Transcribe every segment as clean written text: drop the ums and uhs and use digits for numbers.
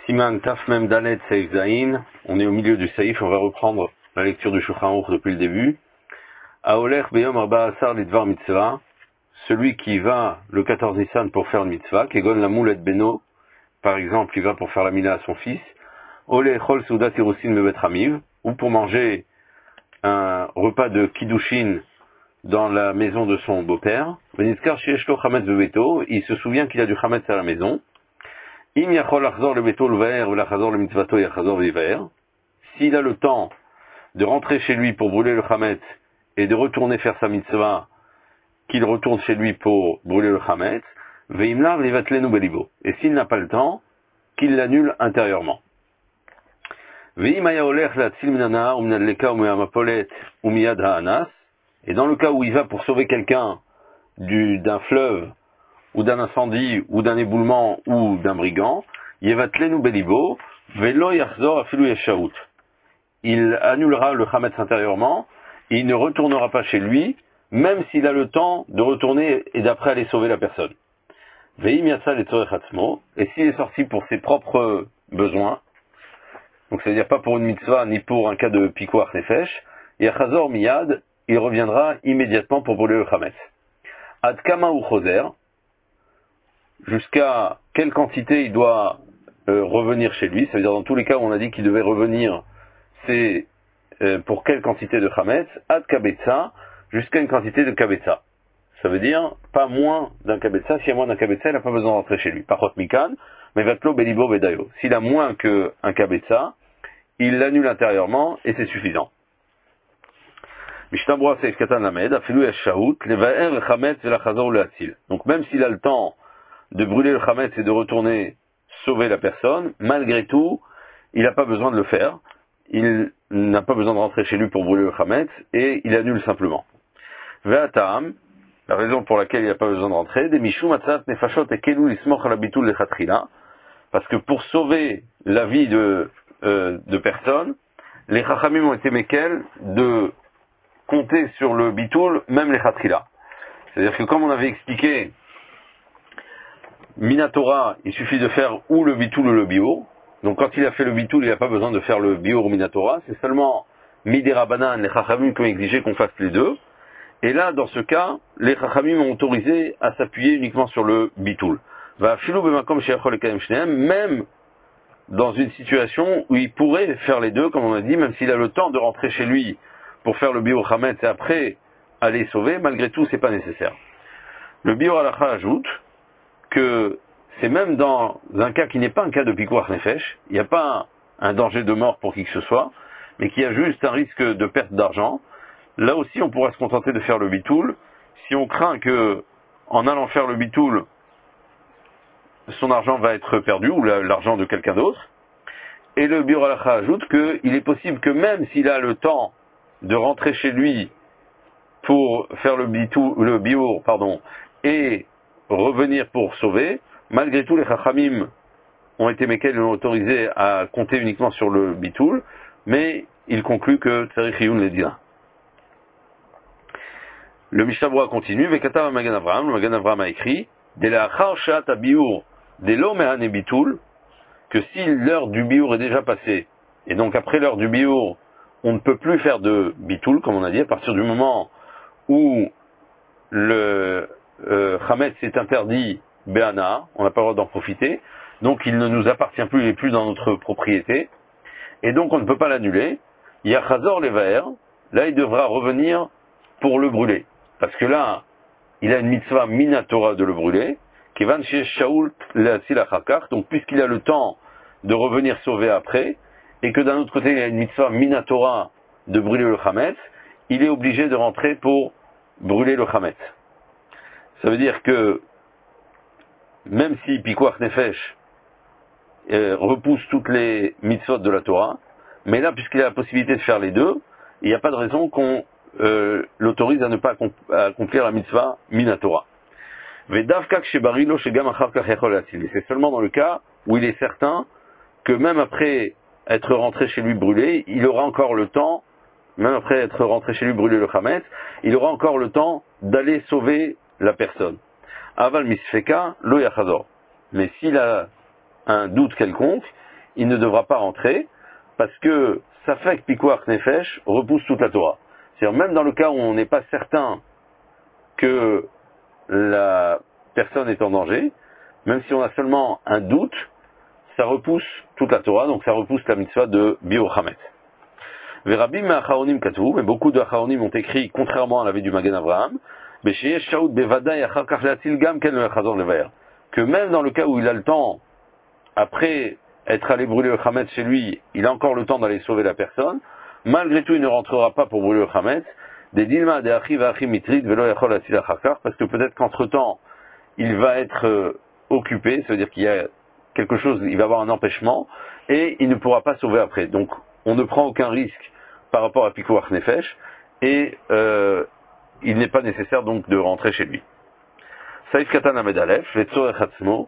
Siman Taf Mem Dalet Seif Zain, on est au milieu du Saïf, on va reprendre la lecture du Shulchan Aruch depuis le début. Aolech Beyom Arba Asar Lidvar Mitzvah, celui qui va le 14 Nissan pour faire une mitzvah, Kegon la Moulet Beno, par exemple, il va pour faire la mila à son fils, Ole Chol Seudat Irusin Mebet Ramiv, ou pour manger un repas de Kiddushin dans la maison de son beau-père. Benizkar Sheyesh Lo Chametz Bebeto, il se souvient qu'il a du Chametz à la maison. Im Yachol Achzor le Beto l'Vaer ou l'Achazor le Mitzvato Yachazor l'Ivaer. S'il a le temps de rentrer chez lui pour brûler le Chametz et de retourner faire sa mitzvah, qu'il retourne chez lui pour brûler le Chametz, Veimlar Livatlenu Belibo. Et s'il n'a pas le temps, qu'il l'annule intérieurement. Et dans le cas où il va pour sauver quelqu'un d'un fleuve, ou d'un incendie, ou d'un éboulement, ou d'un brigand, Yevatlenu Belibo, Velo Yachzor Afilu Yeshaout. Il annulera le Chametz intérieurement, et il ne retournera pas chez lui, même s'il a le temps de retourner et d'après aller sauver la personne. Veim Yatsa Letzorech Atzmo, et s'il est sorti pour ses propres besoins, donc c'est-à-dire pas pour une mitzvah, ni pour un cas de pikuach nefesh, Yachazor Miyad, il reviendra immédiatement pour brûler le Chametz. Ad Kama ou Choser, jusqu'à quelle quantité il doit revenir chez lui, ça veut dire dans tous les cas où on a dit qu'il devait revenir, c'est pour quelle quantité de Chametz, Ad Kabetza, jusqu'à une quantité de Kabetza. Ça veut dire pas moins d'un Kabetza, s'il y a moins d'un Kabetza, il n'a pas besoin de rentrer chez lui. Parot Mikan, mais Vatlo Belibo Bedayo. S'il a moins qu'un Kabetza, il l'annule intérieurement et c'est suffisant. Mishnah Seif Katan Lamed, Afilu Yeshaout, Levaer le Chametz Velachazor le Hatzil. Donc même s'il a le temps de brûler le Chametz et de retourner sauver la personne, malgré tout, il n'a pas besoin de le faire. Il n'a pas besoin de rentrer chez lui pour brûler le Chametz et il annule simplement. Ve'atam, la raison pour laquelle il n'a pas besoin de rentrer, des Mishum Atzat Nefashot et Kelu Lismoch Alabitul Lechatrila, parce que pour sauver la vie de personnes, les Chachamim ont été méquels de compter sur le Bitoul, même les Chatrila. C'est-à-dire que comme on avait expliqué, Minatora, il suffit de faire ou le Bitoul ou le Biour. Donc quand il a fait le Bitoul, il n'a pas besoin de faire le Biour ou Minatora. C'est seulement Midera Banan, les Chachamim qui ont exigé qu'on fasse les deux. Et là, dans ce cas, les Chachamim ont autorisé à s'appuyer uniquement sur le Bitoul. Même dans une situation où il pourrait faire les deux, comme on a dit, même s'il a le temps de rentrer chez lui pour faire le Biour Chametz et après aller sauver, malgré tout, c'est pas nécessaire. Le Biour Halacha ajoute que c'est même dans un cas qui n'est pas un cas de pikuach nefesh, il n'y a pas un danger de mort pour qui que ce soit, mais qu'il y a juste un risque de perte d'argent. Là aussi, on pourra se contenter de faire le bitoul. Si on craint que, en allant faire le bitoul, son argent va être perdu, ou l'argent de quelqu'un d'autre. Et le Biur Halacha ajoute qu'il est possible que même s'il a le temps de rentrer chez lui pour faire le biour, et revenir pour sauver, malgré tout les Chachamim ont été méquels et ont autorisé à compter uniquement sur le bitoul, mais il conclut que Tzarich Iyun les dira. Le Mishnah Berurah continue, Vekatav Magen Avraham, le Magen Avraham a écrit, Delachar Shat Abiour, Delo Mehane Bitoul, que si l'heure du biour est déjà passée, et donc après l'heure du biour, on ne peut plus faire de bitoul, comme on a dit, à partir du moment où le Chametz est interdit Béana, on n'a pas le droit d'en profiter, donc il ne nous appartient plus, il n'est plus dans notre propriété, et donc on ne peut pas l'annuler. Yachazor Levaer, là il devra revenir pour le brûler, parce que là, il a une mitzvah minatora de le brûler, Kevan chez Shaul Silachakar, donc puisqu'il a le temps de revenir sauver après, et que d'un autre côté il a une mitzvah minatora de brûler le Chametz, il est obligé de rentrer pour brûler le Chametz. Ça veut dire que même si Pikuach Nefesh repousse toutes les mitzvot de la Torah, mais là, puisqu'il a la possibilité de faire les deux, il n'y a pas de raison qu'on l'autorise à ne pas accomplir la mitzvah minatora. C'est seulement dans le cas où il est certain que même après être rentré chez lui brûlé, il aura encore le temps, même après être rentré chez lui brûler le Chametz, il aura encore le temps d'aller sauver la personne. Aval misfeka lo yachazor. Mais s'il a un doute quelconque, il ne devra pas rentrer, parce que Safek Pikuach Nefesh repousse toute la Torah. C'est-à-dire même dans le cas où on n'est pas certain que la personne est en danger, même si on a seulement un doute, ça repousse toute la Torah, donc ça repousse la mitzvah de Biur Hametz. Verabim Acharonim Katvu, mais beaucoup de Acharonim ont écrit, contrairement à l'avis du Magen Avraham, que même dans le cas où il a le temps, après être allé brûler le Hametz chez lui, il a encore le temps d'aller sauver la personne, malgré tout il ne rentrera pas pour brûler le Hametz, des dilma de achiv achim mitrid velo yachol atil achakar, parce que peut-être qu'entre temps il va être occupé, ça veut dire qu'il y a quelque chose, il va avoir un empêchement, et il ne pourra pas sauver après. Donc on ne prend aucun risque par rapport à Pikuach Nefesh, et il n'est pas nécessaire donc de rentrer chez lui. Saïf Katan Amed Aleph, Letzorech Atzmo.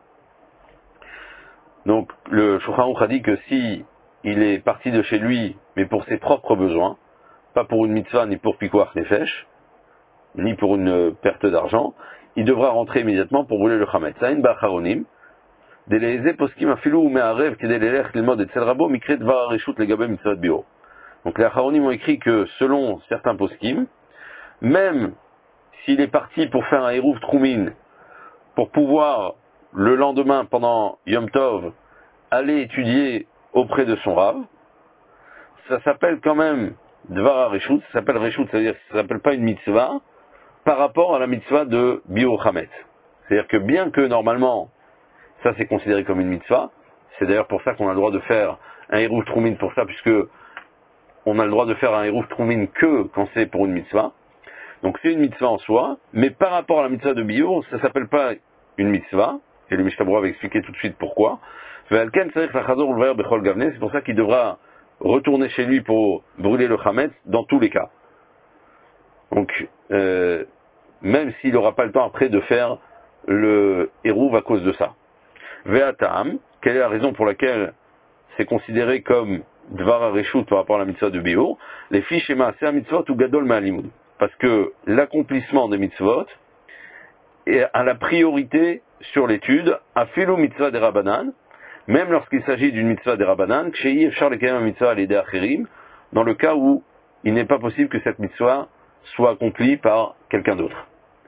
Donc le Shulchan Aruch a dit que si il est parti de chez lui, mais pour ses propres besoins, pas pour une mitzvah, ni pour Pikuach Nefesh, ni pour une perte d'argent, il devra rentrer immédiatement pour brûler le Hametz. Saïn Ba'acharonim, Deleeze Poskim Afilou Me'arev Kedelelech Lilmod Etzel Rabo Mikret Dvar Reshut Legabe Mitzvot Bio. Donc les Acharonim ont écrit que selon certains poskim, même s'il est parti pour faire un Eruv Troumin, pour pouvoir le lendemain, pendant Yom Tov, aller étudier auprès de son Rav, ça s'appelle quand même Dvar Reshut, ça s'appelle Reshut, c'est-à-dire que ça s'appelle pas une mitzvah, par rapport à la mitzvah de Biur Hametz. C'est-à-dire que bien que normalement, ça c'est considéré comme une mitzvah, c'est d'ailleurs pour ça qu'on a le droit de faire un Eruv Troumin pour ça, puisque on a le droit de faire un Eruv Troumin que quand c'est pour une mitzvah. Donc c'est une mitzvah en soi, mais par rapport à la mitzvah de Biur, ça s'appelle pas une mitzvah, et le Mishnah Berurah va expliquer tout de suite pourquoi. C'est pour ça qu'il devra retourner chez lui pour brûler le Hametz dans tous les cas. Donc, même s'il n'aura pas le temps après de faire le Eruv à cause de ça. Ve'atam, quelle est la raison pour laquelle c'est considéré comme Dvar HaReshut par rapport à la mitzvah de Biur? Les fiches et Maaseh mitzvot ou Gadol Ma'alimud. Parce que l'accomplissement des mitzvot a la priorité sur l'étude, afilu mitzvah des Rabbanan, même lorsqu'il s'agit d'une mitzvah des Rabbanan, kshe'i efshar lekayem mitzvah alidei acherim, dans le cas où il n'est pas possible que cette mitzvah soit accomplie par quelqu'un d'autre.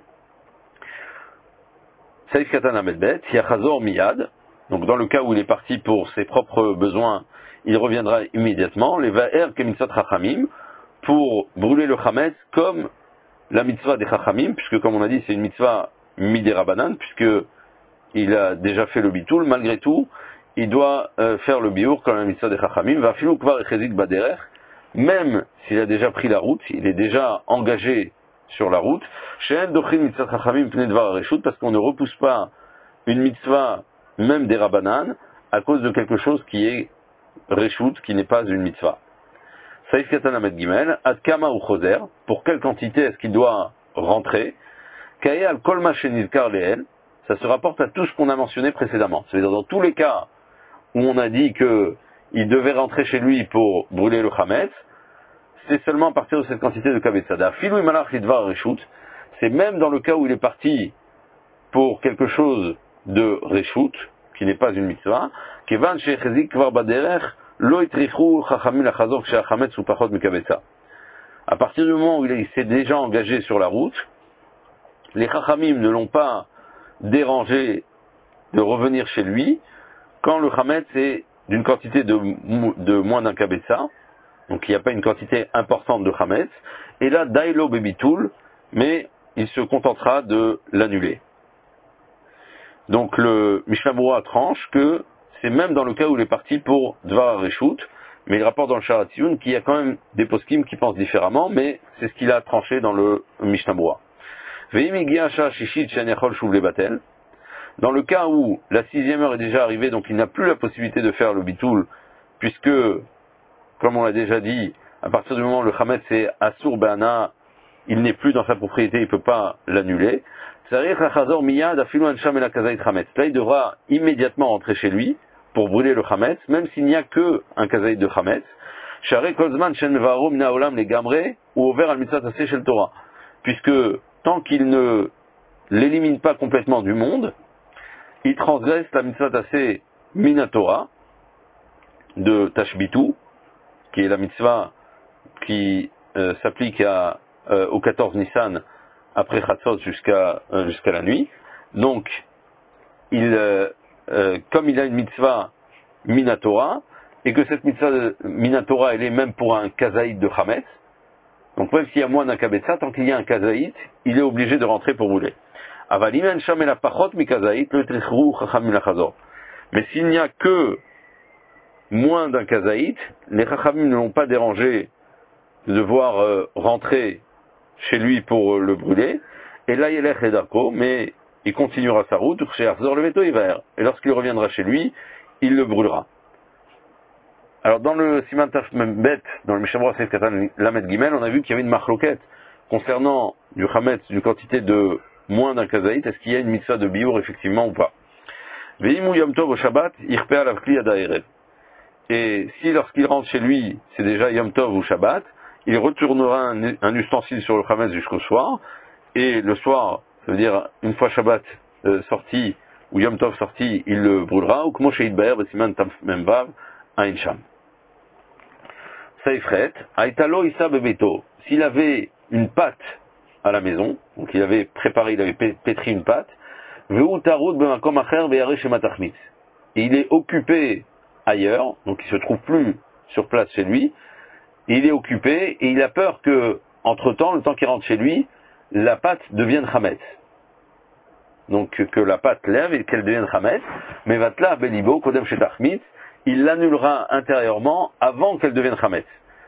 Saïf Katan Amedbet, Yachazor Miyad, donc dans le cas où il est parti pour ses propres besoins, il reviendra immédiatement, les Va'er Kemitzvot Chachamim, pour brûler le Hametz comme la mitzvah des Chachamim, puisque comme on a dit c'est une mitzvah midei Rabbanan, puisque il a déjà fait le bitoul, malgré tout, il doit faire le biur comme la mitzvah des Chachamim, va filou kvar echezik baderech, même s'il a déjà pris la route, il est déjà engagé sur la route, she'en dochin mitzvah Chachamim pnei dvar reshut, parce qu'on ne repousse pas une mitzvah, même des Rabbanan, à cause de quelque chose qui est reshut, qui n'est pas une mitzvah. Saïf Katan Amed Gimel, Ad Kama ou Choser, pour quelle quantité est-ce qu'il doit rentrer? Kaye al Kol Ma Shenizkar Leel, ça se rapporte à tout ce qu'on a mentionné précédemment. C'est-à-dire dans tous les cas où on a dit qu'il devait rentrer chez lui pour brûler le Hametz, c'est seulement à partir de cette quantité de Kabetzada. Filou Imalach Lidvar Reshut, c'est même dans le cas où il est parti pour quelque chose de Reshut, qui n'est pas une mitzvah, Kevan Shechezik Kvar Baderech, à partir du moment où il s'est déjà engagé sur la route, les Chachamim ne l'ont pas dérangé de revenir chez lui quand le Hametz est d'une quantité de moins d'un kabetza, donc il n'y a pas une quantité importante de Hametz, et là, Dailo Bebitul, mais il se contentera de l'annuler. Donc le Mishnah Berurah tranche que c'est même dans le cas où il est parti pour Dvar HaReshut, mais il rapporte dans le Sharat Tziyun qu'il y a quand même des poskim qui pensent différemment, mais c'est ce qu'il a tranché dans le Mishnah Berurah. Dans le cas où la 6e heure est déjà arrivée, donc il n'a plus la possibilité de faire le bitoul, puisque, comme on l'a déjà dit, à partir du moment où le Hametz est Asur Be'ana, il n'est plus dans sa propriété, il ne peut pas l'annuler. Là, il devra immédiatement rentrer chez lui pour brûler le Hametz, même s'il n'y a que un kazaït de Hametz. Puisque tant qu'il ne l'élimine pas complètement du monde, il transgresse la mitzvah tassé minatora, de Tashbitu, qui est la mitzvah qui s'applique au 14 Nissan après Chatzot jusqu'à la nuit. Donc, comme il a une mitzvah Minatora, et que cette mitzvah Minatora, elle est même pour un kazaït de Chametz, donc même s'il y a moins d'un kabetza, tant qu'il y a un kazaït, il est obligé de rentrer pour brûler. Mais s'il n'y a que moins d'un kazaït, les chachamim ne l'ont pas dérangé de devoir rentrer chez lui pour le brûler, et là il est darko, mais il continuera sa route, et lorsqu'il reviendra chez lui, il le brûlera. Alors dans le Siman Taf Bet, dans le Mishabra Seif Katan Lamed Gimel, on a vu qu'il y avait une marloquette concernant du Hametz, d'une quantité de moins d'un kazaït, est-ce qu'il y a une mitzvah de biour effectivement ou pas. Veimu Yom Tov au Shabbat, Irpe alav kli ad ha'erev. Et si lorsqu'il rentre chez lui, c'est déjà Yom Tov ou Shabbat, il retournera un ustensile sur le Hametz jusqu'au soir, et le soir, ça veut dire une fois Shabbat sorti, ou Yom Tov sorti, il le brûlera, ou Kmo Sheid Baer, Besiman Tam Memvav, Ain Sham. Saifret, Aitalo Issa Bebeto, s'il avait une pâte à la maison, donc il avait préparé, il avait pétri une pâte, Veu Tarud Bemakom Acher Be'are Shema Tachmitz, et il est occupé ailleurs, donc il se trouve plus sur place chez lui, et il est occupé, et il a peur que, entre-temps, le temps qu'il rentre chez lui, la pâte devienne Chametz. Donc que la pâte lève et qu'elle devienne Chametz, mais Vatla Belibo Kodem Shetachmitz, il l'annulera intérieurement avant qu'elle devienne Chametz.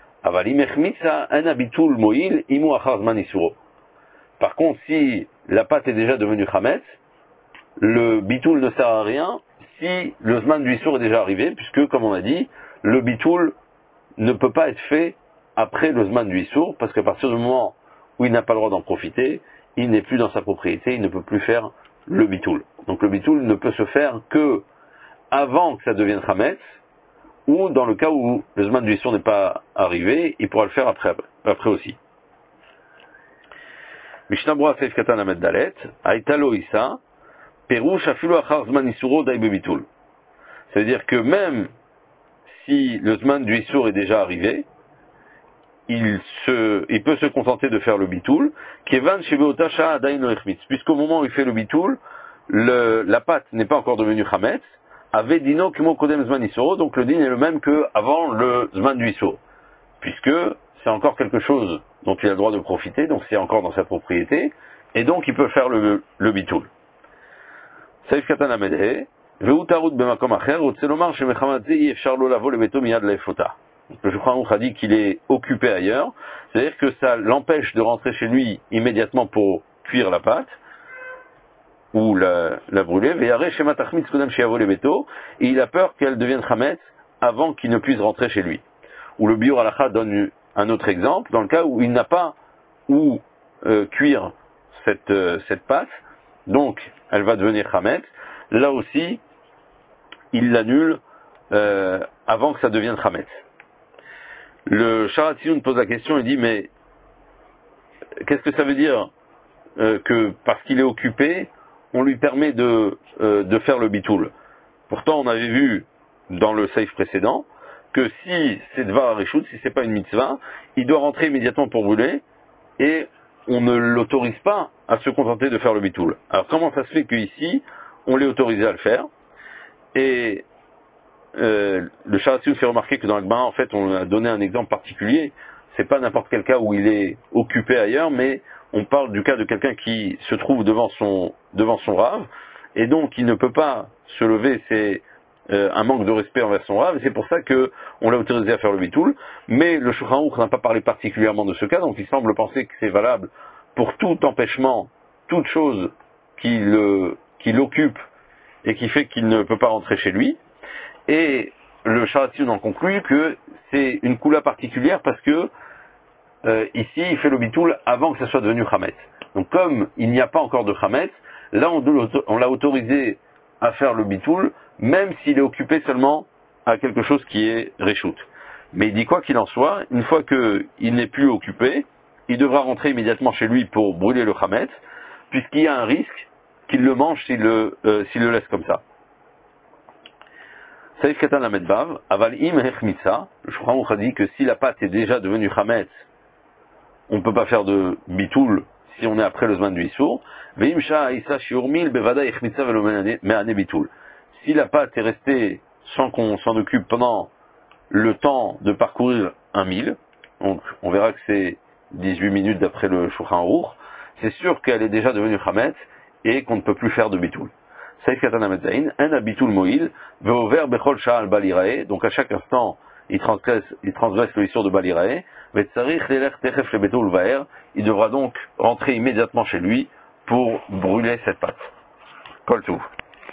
Par contre, si la pâte est déjà devenue Chametz, le bitoul ne sert à rien si le Zman du Issour est déjà arrivé, puisque, comme on a dit, le bitoul ne peut pas être fait après le Zman du Issour, parce qu'à partir du moment où il n'a pas le droit d'en profiter, il n'est plus dans sa propriété, il ne peut plus faire le bitoul. Donc le bitoul ne peut se faire que avant que ça devienne Chametz, ou dans le cas où le Zman du Issour n'est pas arrivé, il pourra le faire après aussi. Mishnah Brura Seif Katan Lamed Dalet, Aitalo Issa, Perouche Afilu Achar Zman Issouro Dai Bebitul. Ça veut dire que même si le Zman du Issour est déjà arrivé, il peut se contenter de faire le bitoul, Kevan Shebeota Sha'a Adain Lo Echmitz, puisqu'au moment où il fait le bitoul, la pâte n'est pas encore devenue Chametz, avait dino kimo kodem zman isoro, donc le din est le même que avant le zman du isor, puisque c'est encore quelque chose dont il a le droit de profiter, donc c'est encore dans sa propriété, et donc il peut faire le bitoul. Saif katan amedhe, ve'u tarud b'makom acher, utzelomar shemechamad ze efshar lo lavo lebeto miyad leifota. Le Shulchan Aruch a dit qu'il est occupé ailleurs, c'est-à-dire que ça l'empêche de rentrer chez lui immédiatement pour cuire la pâte, ou la brûler, et il a peur qu'elle devienne chametz avant qu'il ne puisse rentrer chez lui. Ou le Biur Halacha donne un autre exemple, dans le cas où il n'a pas où cuire cette pâte, donc elle va devenir chametz, là aussi, il l'annule avant que ça devienne chametz. Le Sharat Tziyun pose la question et dit, mais qu'est-ce que ça veut dire que parce qu'il est occupé, on lui permet de faire le bitoul. Pourtant, on avait vu dans le safe précédent que si c'est Dvar Harishut, si c'est pas une mitzvah, il doit rentrer immédiatement pour brûler et on ne l'autorise pas à se contenter de faire le bitoul. Alors comment ça se fait qu'ici, on l'ait autorisé à le faire? Et le Sharatioun fait remarquer que dans le Gemara, en fait, on a donné un exemple particulier. C'est pas n'importe quel cas où il est occupé ailleurs, mais on parle du cas de quelqu'un qui se trouve devant son rave, et donc il ne peut pas se lever, c'est un manque de respect envers son rave, et c'est pour ça qu'on l'a autorisé à faire le bitoul, mais le Shulchan Aruch n'a pas parlé particulièrement de ce cas, donc il semble penser que c'est valable pour tout empêchement, toute chose qui l'occupe et qui fait qu'il ne peut pas rentrer chez lui, et le Sharatioun en conclut que c'est une coula particulière parce que ici, il fait le bitoul avant que ça soit devenu chametz. Donc, comme il n'y a pas encore de chametz, là, on l'a autorisé à faire le bitoul, même s'il est occupé seulement à quelque chose qui est reshoot. Mais il dit quoi qu'il en soit, une fois qu'il n'est plus occupé, il devra rentrer immédiatement chez lui pour brûler le chametz, puisqu'il y a un risque qu'il le mange s'il le laisse comme ça. Saïf Katan Lamedbav, Aval Im Hechmitsa, le Shulchan Aruch a dit que si la pâte est déjà devenue Chametz, on ne peut pas faire de bitoul si on est après le Zman du Issour. Veim Shah Isa Shiurmil Bevada Hechmitsa Velo Me'ane Bitoul. Si la pâte est restée sans qu'on s'en occupe pendant le temps de parcourir un mille, donc on verra que c'est 18 minutes d'après le Shulchan Aruch, c'est sûr qu'elle est déjà devenue Chametz et qu'on ne peut plus faire de bitoul. Saïf Katana Metzaïn, un abitul moïl, veover bechol sha'al balirae, donc à chaque instant, il transgresse le issur de balirae, vetzarich lelech techef le betoul vaer, il devra donc rentrer immédiatement chez lui pour brûler cette pâte. Kol Touv.